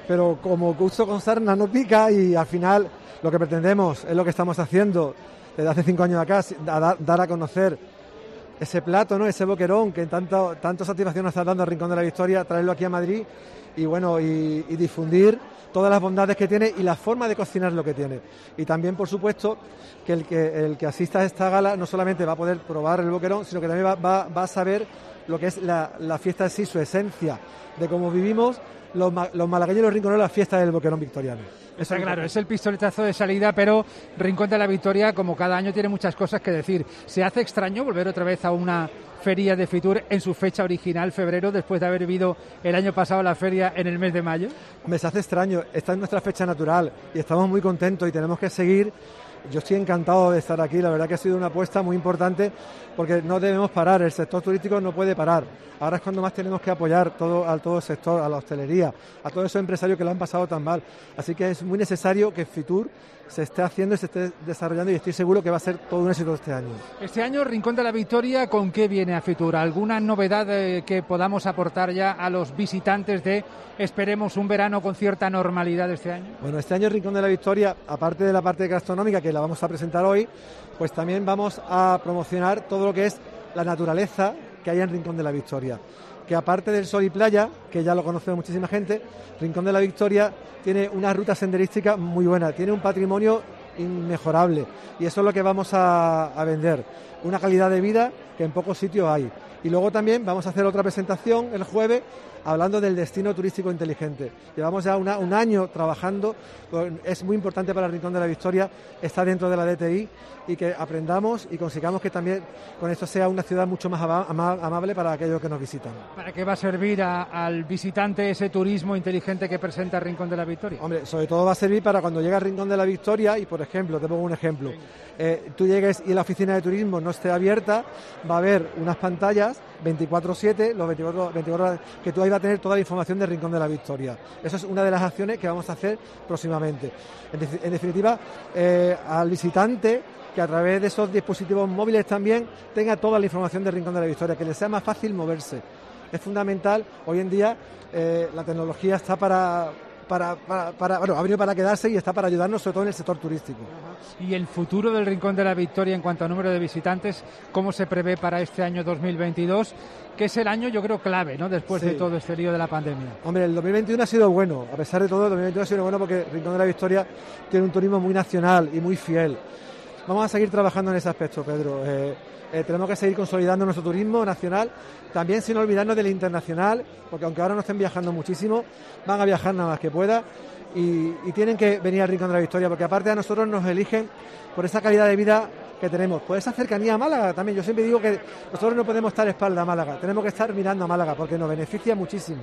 Speaker 16: pero como gusto con sarna no pica, y al final lo que pretendemos es lo que estamos haciendo desde hace cinco años acá, a dar a conocer ese plato, ¿no? Ese boquerón que tanto, tanto satisfacción nos está dando al Rincón de la Victoria, traerlo aquí a Madrid y bueno, y, y difundir todas las bondades que tiene y la forma de cocinar lo que tiene. Y también, por supuesto, que el que, el que asista a esta gala no solamente va a poder probar el boquerón, sino que también va, va, va a saber lo que es la, la fiesta en sí, su esencia, de cómo vivimos los, los malagueños y los rinconeros la fiesta del boquerón victoriano.
Speaker 6: Está claro, es el pistoletazo de salida, pero Rincón de la Victoria, como cada año, tiene muchas cosas que decir. ¿Se hace extraño volver otra vez a una feria de Fitur en su fecha original, febrero, después de haber vivido el año pasado la feria en el mes de mayo?
Speaker 16: Me se hace extraño, esta es nuestra fecha natural y estamos muy contentos y tenemos que seguir. Yo estoy encantado de estar aquí, la verdad que ha sido una apuesta muy importante porque no debemos parar, el sector turístico no puede parar. Ahora es cuando más tenemos que apoyar todo, a todo el sector, a la hostelería, a todos esos empresarios que lo han pasado tan mal. Así que es muy necesario que Fitur se esté haciendo y se esté desarrollando y estoy seguro que va a ser todo un éxito este año.
Speaker 6: Este año, Rincón de la Victoria, ¿con qué viene a Fitur? ¿Alguna novedad eh, que podamos aportar ya a los visitantes de esperemos un verano con cierta normalidad este año?
Speaker 16: Bueno, este año Rincón de la Victoria, aparte de la parte gastronómica que la vamos a presentar hoy, pues también vamos a promocionar todo lo que es la naturaleza que hay en Rincón de la Victoria. Que aparte del sol y playa, que ya lo conoce muchísima gente, Rincón de la Victoria tiene una ruta senderística muy buena, tiene un patrimonio inmejorable y eso es lo que vamos a, a vender, una calidad de vida que en pocos sitios hay. Y luego también vamos a hacer otra presentación el jueves hablando del destino turístico inteligente. Llevamos ya una, un año trabajando, es muy importante para el Rincón de la Victoria, está dentro de la D T I y que aprendamos y consigamos que también con esto sea una ciudad mucho más ama, ama, amable para aquellos que nos visitan.
Speaker 6: ¿Para qué va a servir a, al visitante ese turismo inteligente que presenta el Rincón de la Victoria?
Speaker 16: Hombre, sobre todo va a servir para cuando llegue al Rincón de la Victoria y, por ejemplo, te pongo un ejemplo, eh, tú llegues y la oficina de turismo no esté abierta, va a haber unas pantallas veinticuatro siete, los veinticuatro, veinticuatro horas, que tú ahí vas a tener toda la información del Rincón de la Victoria. Eso es una de las acciones que vamos a hacer próximamente. En, de, en definitiva, eh, al visitante que a través de esos dispositivos móviles también tenga toda la información del Rincón de la Victoria, que le sea más fácil moverse. Es fundamental, hoy en día eh, la tecnología está para... Para, para, para, bueno, ha venido para quedarse y está para ayudarnos sobre todo en el sector turístico.
Speaker 6: Y el futuro del Rincón de la Victoria en cuanto a número de visitantes, ¿cómo se prevé para este año dos mil veintidós? Que es el año, yo creo, clave, ¿no? Después sí. de todo este lío de la pandemia.
Speaker 16: Hombre, el dos mil veintiuno ha sido bueno, a pesar de todo, el dos mil veintiuno ha sido bueno porque el Rincón de la Victoria tiene un turismo muy nacional y muy fiel. Vamos a seguir trabajando en ese aspecto, Pedro. Eh, eh, tenemos que seguir consolidando nuestro turismo nacional, también sin olvidarnos del internacional, porque aunque ahora no estén viajando muchísimo, van a viajar nada más que pueda y, y tienen que venir al Rincón de la Victoria, porque aparte a nosotros nos eligen por esa calidad de vida que tenemos, por esa cercanía a Málaga también. Yo siempre digo que nosotros no podemos estar espalda a Málaga, tenemos que estar mirando a Málaga, porque nos beneficia muchísimo.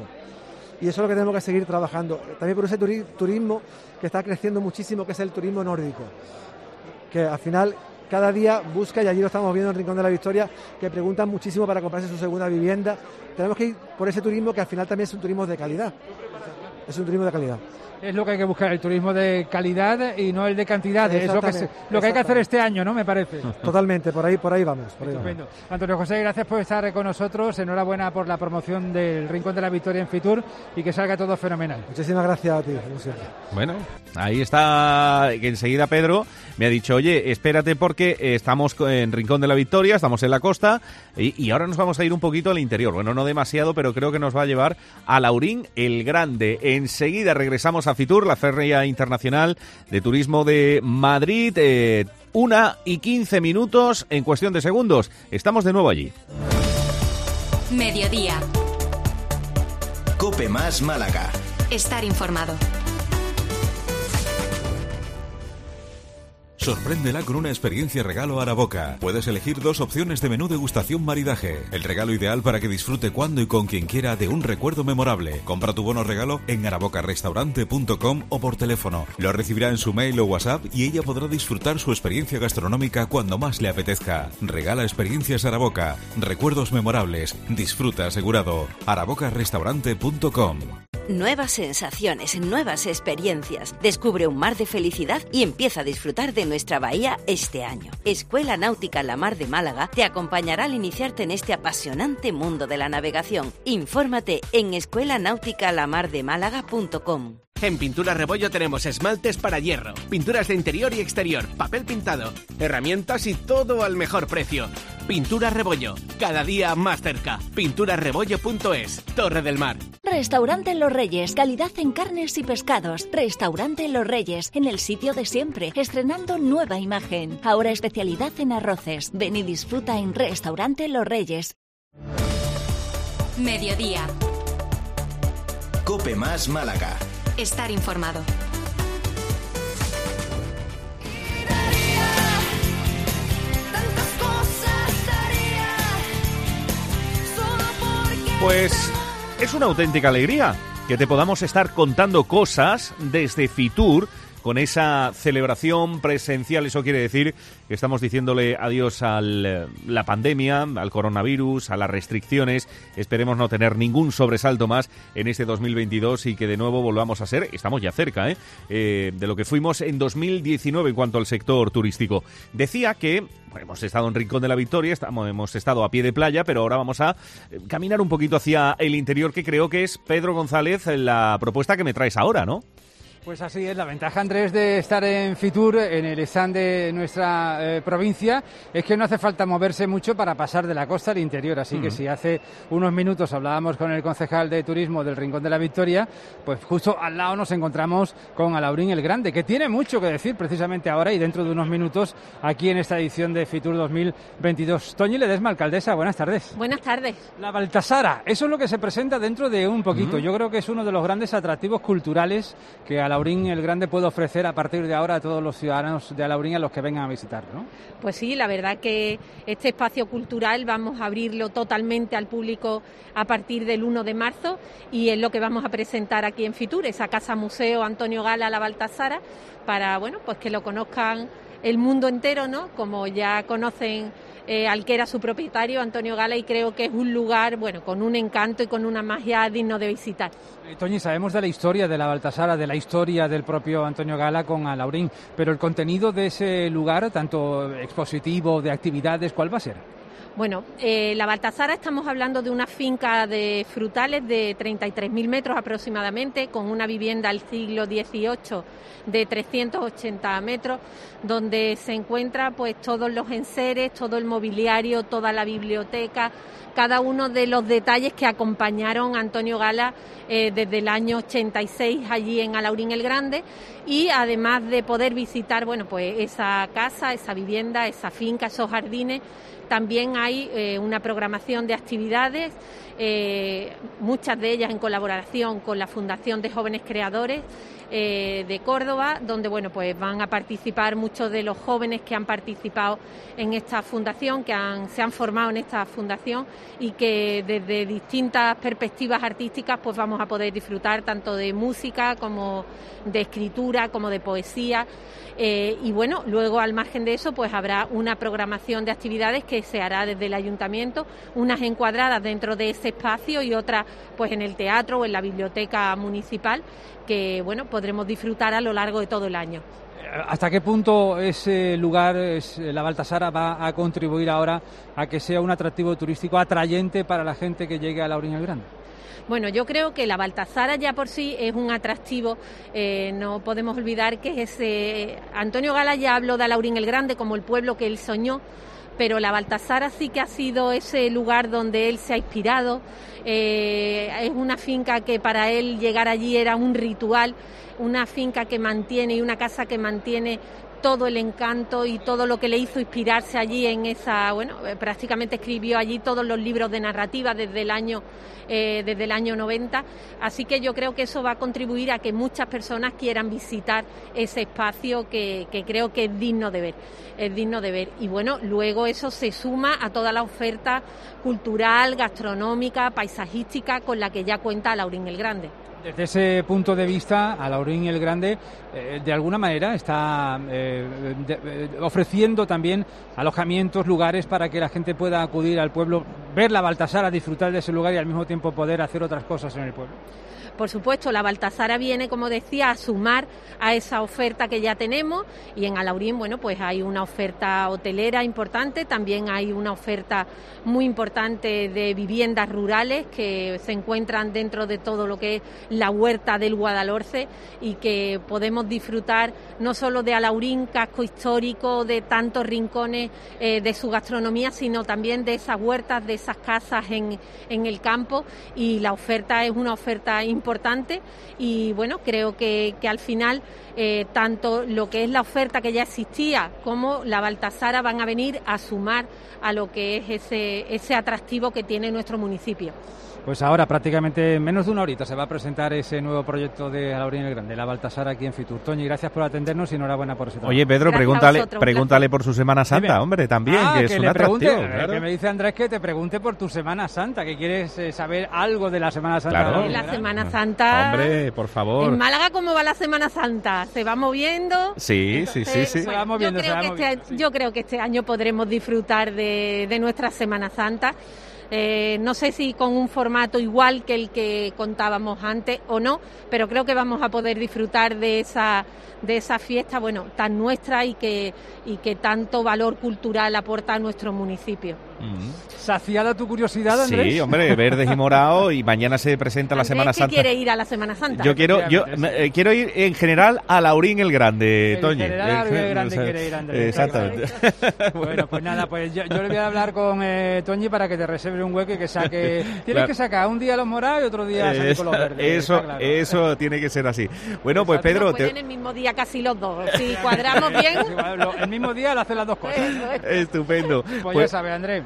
Speaker 16: Y eso es lo que tenemos que seguir trabajando. También por ese turismo que está creciendo muchísimo, que es el turismo nórdico, que al final cada día busca, y allí lo estamos viendo en el Rincón de la Victoria, que preguntan muchísimo para comprarse su segunda vivienda. Tenemos que ir por ese turismo que al final también es un turismo de calidad. Es un turismo de calidad.
Speaker 6: Es lo que hay que buscar, el turismo de calidad y no el de cantidad. Es lo que, se, lo que hay que hacer este año, ¿no? Me parece.
Speaker 16: Totalmente, por ahí, por ahí vamos. Por ahí
Speaker 6: Estupendo.
Speaker 16: Vamos.
Speaker 6: Antonio José, gracias por estar con nosotros. Enhorabuena por la promoción del Rincón de la Victoria en Fitur y que salga todo fenomenal.
Speaker 16: Muchísimas gracias a ti, como siempre.
Speaker 3: Bueno, ahí está, que enseguida Pedro me ha dicho, oye, espérate porque estamos en Rincón de la Victoria, estamos en la costa y, y ahora nos vamos a ir un poquito al interior. Bueno, no demasiado, pero creo que nos va a llevar a Laurín el Grande. Enseguida regresamos a Fitur, la Feria Internacional de Turismo de Madrid. Eh, una y quince minutos en cuestión de segundos. Estamos de nuevo allí.
Speaker 13: Mediodía.
Speaker 1: COPE más Málaga.
Speaker 13: Estar informado.
Speaker 17: Sorpréndela con una experiencia regalo Araboca. Puedes elegir dos opciones de menú degustación maridaje. El regalo ideal para que disfrute cuando y con quien quiera de un recuerdo memorable. Compra tu bono regalo en araboca restaurante punto com o por teléfono. Lo recibirá en su mail o WhatsApp y ella podrá disfrutar su experiencia gastronómica cuando más le apetezca. Regala experiencias Araboca. Recuerdos memorables. Disfruta asegurado. araboca restaurante punto com.
Speaker 18: Nuevas sensaciones, nuevas experiencias. Descubre un mar de felicidad y empieza a disfrutar de nuestra bahía este año. Escuela Náutica La Mar de Málaga te acompañará al iniciarte en este apasionante mundo de la navegación. Infórmate en escuela náutica la mar de málaga punto com.
Speaker 19: En Pinturas Rebollo tenemos esmaltes para hierro, pinturas de interior y exterior, papel pintado, herramientas y todo al mejor precio. Pinturas Rebollo, cada día más cerca. pinturas rebollo punto es, Torre del Mar.
Speaker 20: Restaurante Los Reyes, calidad en carnes y pescados. Restaurante Los Reyes, en el sitio de siempre, estrenando nueva imagen. Ahora especialidad en arroces. Ven y disfruta en Restaurante Los Reyes.
Speaker 13: Mediodía.
Speaker 1: Cope Más Málaga.
Speaker 13: Estar informado.
Speaker 3: Pues es una auténtica alegría que te podamos estar contando cosas desde Fitur, con esa celebración presencial. Eso quiere decir que estamos diciéndole adiós a la pandemia, al coronavirus, a las restricciones. Esperemos no tener ningún sobresalto más en este dos mil veintidós y que de nuevo volvamos a ser, estamos ya cerca, ¿eh? Eh, de lo que fuimos en dos mil diecinueve en cuanto al sector turístico. Decía que bueno, hemos estado en Rincón de la Victoria, estamos, hemos estado a pie de playa, pero ahora vamos a caminar un poquito hacia el interior, que creo que es, Pedro González, la propuesta que me traes ahora, ¿no?
Speaker 6: Pues así es, la ventaja, Andrés, de estar en Fitur, en el stand de nuestra eh, provincia, es que no hace falta moverse mucho para pasar de la costa al interior, así uh-huh. que si hace unos minutos hablábamos con el concejal de turismo del Rincón de la Victoria, pues justo al lado nos encontramos con Alaurín el Grande, que tiene mucho que decir precisamente ahora y dentro de unos minutos aquí en esta edición de Fitur dos mil veintidós. Toñi Ledesma, alcaldesa, buenas tardes.
Speaker 21: Buenas tardes.
Speaker 6: La Baltasara, eso es lo que se presenta dentro de un poquito. Uh-huh. Yo creo que es uno de los grandes atractivos culturales que a Alaurín el Grande puede ofrecer a partir de ahora a todos los ciudadanos de Alaurín a los que vengan a visitar, ¿no?
Speaker 21: Pues sí, la verdad que este espacio cultural vamos a abrirlo totalmente al público a partir del uno de marzo y es lo que vamos a presentar aquí en Fitur, esa casa museo Antonio Gala La Baltasara, para bueno, pues que lo conozcan el mundo entero, ¿no? Como ya conocen eh, al que era su propietario, Antonio Gala, y creo que es un lugar, bueno, con un encanto y con una magia digno de visitar.
Speaker 6: Eh, Toñi, sabemos de la historia de la Baltasara, de la historia del propio Antonio Gala con Alaurín, pero el contenido de ese lugar, tanto expositivo, de actividades, ¿cuál va a ser?
Speaker 21: Bueno, eh, la Baltasara estamos hablando de una finca de frutales de treinta y tres mil metros aproximadamente, con una vivienda al siglo dieciocho de trescientos ochenta metros, donde se encuentra pues todos los enseres, todo el mobiliario, toda la biblioteca, cada uno de los detalles que acompañaron a Antonio Gala eh, desde el año ochenta y seis allí en Alaurín el Grande, y además de poder visitar bueno pues esa casa, esa vivienda, esa finca, esos jardines, también hay eh, una programación de actividades, eh, muchas de ellas en colaboración con la Fundación de Jóvenes Creadores eh, de Córdoba, donde bueno pues van a participar muchos de los jóvenes que han participado en esta fundación, que han, se han formado en esta fundación y que desde distintas perspectivas artísticas pues vamos a poder disfrutar tanto de música como de escritura, como de poesía. Eh, y bueno, luego al margen de eso pues habrá una programación de actividades que se hará desde el ayuntamiento, unas encuadradas dentro de ese espacio y otras pues en el teatro o en la biblioteca municipal, que bueno podremos disfrutar a lo largo de todo el año.
Speaker 6: ¿Hasta qué punto ese lugar, es, la Baltasara, va a contribuir ahora a que sea un atractivo turístico atrayente para la gente que llegue a Alaurín el Grande?
Speaker 21: Bueno, yo creo que la Baltasara ya por sí es un atractivo, eh, no podemos olvidar que es ese... Antonio Gala ya habló de Alaurín el Grande como el pueblo que él soñó, pero la Baltasara sí que ha sido ese lugar donde él se ha inspirado, eh, es una finca que para él llegar allí era un ritual, una finca que mantiene y una casa que mantiene todo el encanto y todo lo que le hizo inspirarse allí en esa, bueno, prácticamente escribió allí todos los libros de narrativa desde el año eh, desde el año noventa, así que yo creo que eso va a contribuir a que muchas personas quieran visitar ese espacio que, que creo que es digno de ver, es digno de ver y bueno, luego eso se suma a toda la oferta cultural, gastronómica, paisajística con la que ya cuenta Alaurín el Grande.
Speaker 6: Desde ese punto de vista, Alaurín el Grande, eh, de alguna manera, está eh, de, eh, ofreciendo también alojamientos, lugares para que la gente pueda acudir al pueblo, ver la Baltasara, disfrutar de ese lugar y al mismo tiempo poder hacer otras cosas en el pueblo.
Speaker 21: Por supuesto, la Baltasara viene, como decía, a sumar a esa oferta que ya tenemos, y en Alaurín, bueno, pues hay una oferta hotelera importante, también hay una oferta muy importante de viviendas rurales que se encuentran dentro de todo lo que es la huerta del Guadalhorce, y que podemos disfrutar no solo de Alaurín, casco histórico, de tantos rincones eh, de su gastronomía, sino también de esas huertas, de esas casas en, en el campo, y la oferta es una oferta importante. Y bueno, creo que, que al final eh, tanto lo que es la oferta que ya existía como la Baltasara van a venir a sumar a lo que es ese, ese atractivo que tiene nuestro municipio.
Speaker 6: Pues ahora, prácticamente en menos de una horita, se va a presentar ese nuevo proyecto de Alaurín el Grande, la Baltasara, aquí en Fitur. Toñi, gracias por atendernos y enhorabuena por ese trabajo.
Speaker 3: Oye, Pedro,
Speaker 21: Gracias
Speaker 3: pregúntale
Speaker 21: vosotros,
Speaker 3: pregúntale por su Semana Santa,
Speaker 6: Dime.
Speaker 3: hombre, también,
Speaker 6: ah,
Speaker 3: que
Speaker 6: que
Speaker 3: es un
Speaker 6: le
Speaker 3: atractivo.
Speaker 6: pregunte,
Speaker 3: Claro.
Speaker 6: que me dice Andrés que te pregunte por tu Semana Santa, que quieres eh, saber algo de la Semana Santa.
Speaker 3: Claro.
Speaker 6: de
Speaker 21: La
Speaker 6: ¿verdad?
Speaker 21: Semana Santa...
Speaker 3: Hombre, por favor.
Speaker 21: En Málaga, ¿cómo va la Semana Santa? ¿Se va moviendo?
Speaker 3: Sí, sí, sí, sí.
Speaker 6: Se va moviendo,
Speaker 21: yo, creo
Speaker 6: se va
Speaker 21: que
Speaker 6: moviendo,
Speaker 21: este, yo creo que este año podremos disfrutar de, de nuestra Semana Santa. Eh, no sé si con un formato igual que el que contábamos antes o no, pero creo que vamos a poder disfrutar de esa de esa fiesta, bueno, tan nuestra y que y que tanto valor cultural aporta a nuestro municipio.
Speaker 3: Mm.
Speaker 6: ¿Saciada tu curiosidad, Andrés?
Speaker 3: Sí, hombre, verdes y morado, y mañana se presenta la
Speaker 21: Andrés,
Speaker 3: Semana
Speaker 21: ¿qué
Speaker 3: Santa.
Speaker 21: quiere ir a la Semana Santa?
Speaker 3: Yo quiero, yo eh, quiero ir en general a Alaurín el Grande,
Speaker 6: En
Speaker 3: Toñi.
Speaker 6: general, Alaurín el Grande quiere ir, Andrés.
Speaker 3: Exactamente.
Speaker 6: Bueno, pues nada, pues yo, yo le voy a hablar con eh, Toñi para que te reserve un hueco y que saque... Tienes
Speaker 3: Claro.
Speaker 6: que sacar un día los morados y otro día salir con los verdes.
Speaker 3: Eso,
Speaker 6: está claro.
Speaker 3: eso tiene que ser así. Bueno, pues Pedro,
Speaker 21: No
Speaker 3: te-
Speaker 21: pueden el mismo día casi los dos. Si cuadramos bien...
Speaker 6: El mismo día lo hacen las dos cosas.
Speaker 3: estupendo.
Speaker 6: Pues,
Speaker 3: Pues,
Speaker 6: ya sabes, Andrés.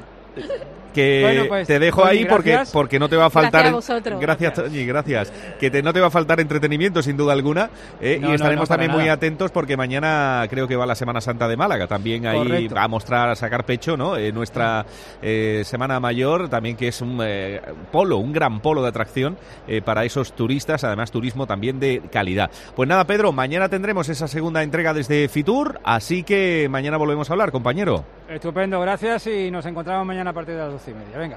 Speaker 3: que
Speaker 6: Bueno, pues,
Speaker 3: te dejo
Speaker 6: Toñi,
Speaker 3: ahí porque,
Speaker 6: gracias.
Speaker 3: porque no te va a faltar...
Speaker 21: Gracias a vosotros.
Speaker 3: Gracias, Toñi, gracias. Que te- no te va a faltar entretenimiento, sin duda alguna. eh,
Speaker 6: No,
Speaker 3: y
Speaker 6: no,
Speaker 3: estaremos
Speaker 6: no, para
Speaker 3: también muy
Speaker 6: nada.
Speaker 3: atentos porque mañana creo que va la Semana Santa de Málaga. También ahí
Speaker 6: Correcto.
Speaker 3: va a mostrar, a sacar pecho, ¿no? Eh, nuestra eh, Semana Mayor, también que es un eh, polo, un gran polo de atracción eh, para esos turistas. Además, turismo también de calidad. Pues nada, Pedro, mañana tendremos esa segunda entrega desde Fitur. Así que mañana volvemos a hablar, compañero.
Speaker 6: Estupendo, gracias y nos encontramos mañana a partir de las doce y media. Venga.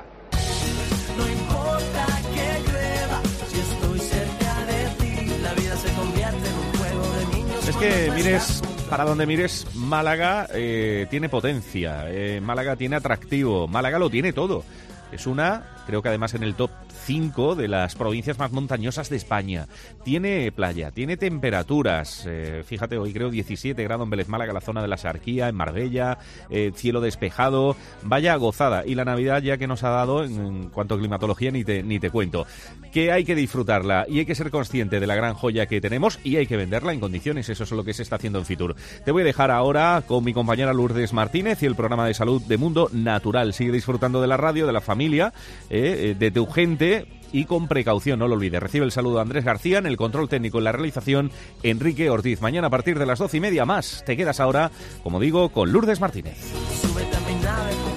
Speaker 15: No importa que llueva, si estoy cerca de ti, la vida se convierte en un juego de niños.
Speaker 3: Es que mires, para donde mires, Málaga eh, tiene potencia, eh, Málaga tiene atractivo, Málaga lo tiene todo. Es una, creo que además en el top cinco de las provincias más montañosas de España. Tiene playa, tiene temperaturas. Eh, fíjate, hoy creo diecisiete grados en Vélez Málaga, la zona de la Sarquía, en Marbella, eh, cielo despejado. Vaya gozada. Y la Navidad ya que nos ha dado, en, en cuanto a climatología, ni te, ni te cuento. Que hay que disfrutarla y hay que ser consciente de la gran joya que tenemos y hay que venderla en condiciones. Eso es lo que se está haciendo en Fitur. Te voy a dejar ahora con mi compañera Lourdes Martínez y el programa de salud de Mundo Natural. Sigue disfrutando de la radio, de la familia, eh, de tu gente. Y con precaución, no lo olvides. Recibe el saludo de Andrés García, en el control técnico, en la realización, Enrique Ortiz. Mañana a partir de las doce y media más. Te quedas ahora, como digo, con Lourdes Martínez.
Speaker 15: Súbete a mi nave.